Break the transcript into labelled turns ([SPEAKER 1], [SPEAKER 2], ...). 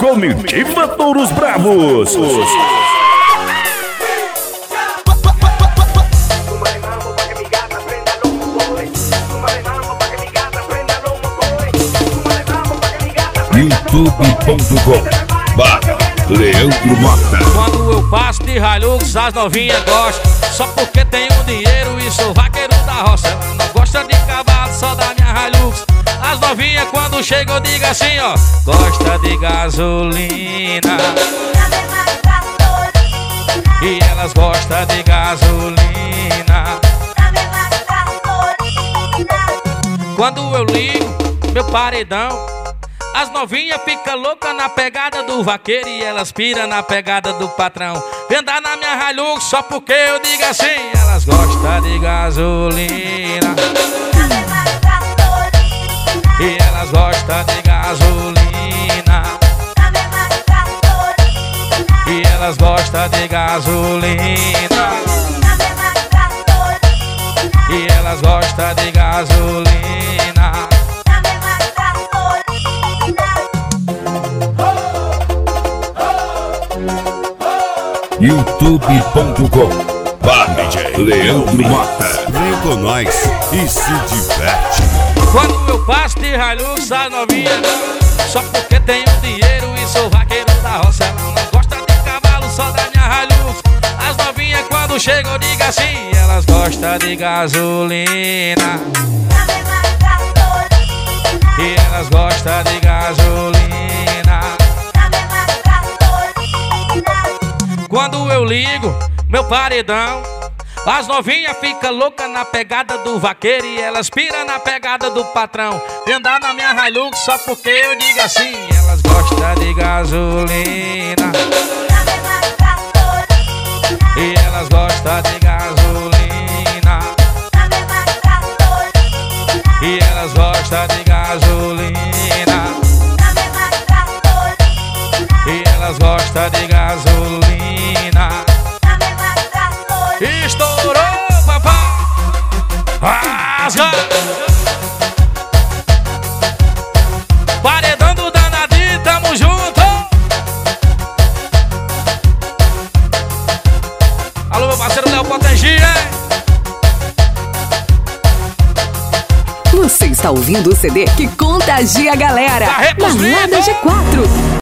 [SPEAKER 1] Comitiva Touros Bravos. youtube.com/Leandro Mota.
[SPEAKER 2] Quando eu passo de Hilux, as novinhas gostam. Só porque tenho dinheiro e sou vaqueiro da roça. Ela não gosta de cavalo, só da minha Hilux. As novinhas quando chegam eu digo assim, ó: gosta de gasolina. E elas gostam de gasolina. Quando eu ligo meu paredão, as novinhas ficam loucas na pegada do vaqueiro e elas piram na pegada do patrão. Vem andar na minha Hilux só porque eu digo assim: elas gostam de gasolina. E elas gostam de gasolina. E elas gostam de gasolina. E elas gostam de gasolina.
[SPEAKER 1] youtube.com/Leandro Mota.
[SPEAKER 3] Vem com nós e se diverte.
[SPEAKER 2] Quando eu passo de Hilux, as novinhas só porque tenho dinheiro e sou vaqueiro da roça. Ela não gosta de cavalo, só da minha Hilux. As novinhas quando chegam eu digo assim: elas gostam de gasolina. E elas gostam de gasolina. Quando eu ligo meu paredão, as novinhas ficam loucas na pegada do vaqueiro e elas piram na pegada do patrão. Vem andar na minha Hilux só porque eu digo assim: elas gostam de gasolina. E elas gostam de gasolina. E elas gostam de gasolina. E elas gostam de gasolina. Estourou, papai! Rasga! Paredão do danadinho, tamo junto! Alô, meu parceiro Léo Potengia!
[SPEAKER 4] Você está ouvindo o CD que contagia a galera. Balada G4.